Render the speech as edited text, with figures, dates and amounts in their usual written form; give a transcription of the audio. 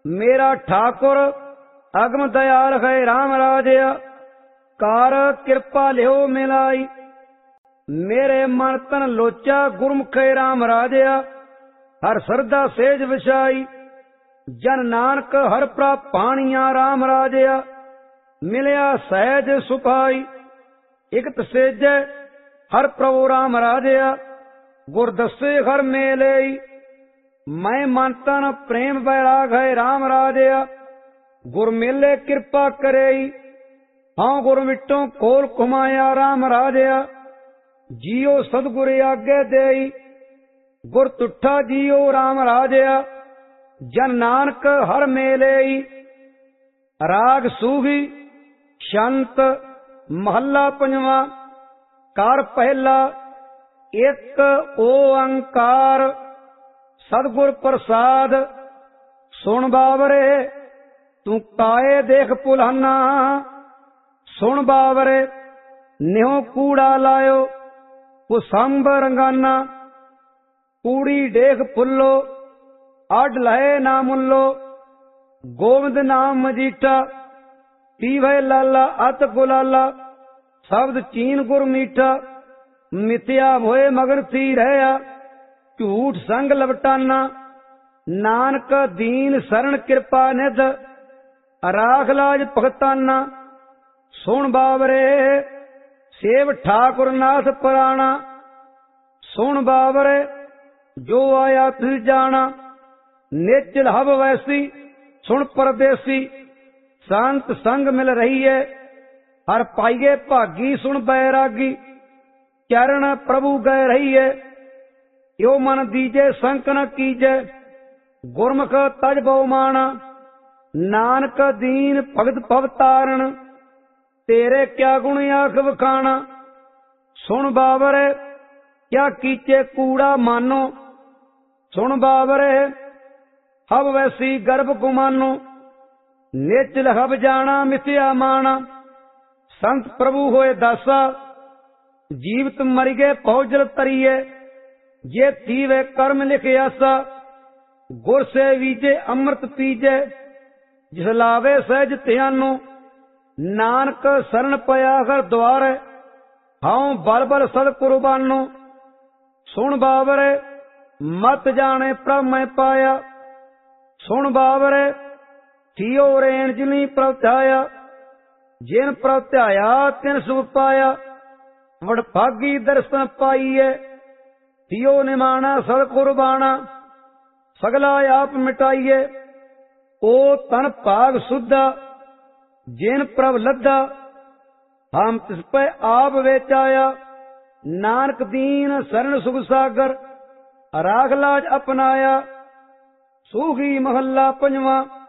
मेरा ठाकुर अगम दयाल है राम राजया, कार कृपा लियो मिलाई। मेरे मन तन लोचा गुरमुख राम राजया, हर सरदा सेज विछाई। जन नानक हर प्राप पाणिया राम राजया, मिलिया सहज सुभाई। इकत सेजै हर प्रभु राम राजया, गुर दसे हर मेले। मैं मन तन प्रेम बैराग है राम राजया, गुर मेले कृपा करे। हाँ गुर मिट्टों कोल कुमाया राम राजया, जियो सदगुर आगे देई। गुर तुठा जियो राम राजया, जन नानक हर मेले। राग सूही शंत महला पंजवा। कार पहला एक ओंकार, सदगुर प्रसाद। सुन बावरे तू काए देख पुलाना, सुन बावरे निहो कूड़ा लायो कुसंब रंगाना। कूड़ी देख फुल्लो आड लहे ना मुल्लो, गोविंद नाम मजीठा। पीवे लाला अत गुलाला, शब्द चीन गुर मीठा। मिथ्या भोए मगन थी रहया, झूठ संग लवटाना। नानक दीन शरण कृपा निध, राख लाज भगताना। सुन बावरे सेव ठाकुर नाथ पुराना, सुन बावरे जो आया तुझ जाना। निच हब वैसी सुन परदेसी, संत संग मिल रही है। हर पाइये भागी सुन बैरागी, चरण प्रभु गए रही है। यो मन दीजे संक न कीजे, गुरमुख तज बहुमाना। नानक दीन भगत भव तारण, तेरे क्या गुण आख बखाना। सुन बावरे क्या कीचे कूड़ा मानो, सुन बावरे हब वैसी गर्भ गुमानो। निच हब जाना मिथ्या माना, संत प्रभु होए दासा। जीवित मर गए पौजल तरिए, जे थीवे कर्म लिख आसा। गुर से वीजे अमृत पीजे, जिस लावे सहज ध्यानो। नानक शरण पया हर द्वार, हाउ बल बल सद कुर्बानो। सुन बावरे मत जाने प्रभ मैं पाया, सुन बावरे थियो रेण जिनी प्रभ ध्याया। जिन प्रभ ध्याया तिन सुख पाया, वडभागी दर्शन पाइए। थियो निमाना सद कुर्बाना, सगला आप मिटाइए। ओ तन भाग सुधा, जिन प्रभ लद्दा। हम तिस पे आप वेचाया, नानक दीन शरण सुख सागर। राख लाज अपनाया, सूही महला पंजवा।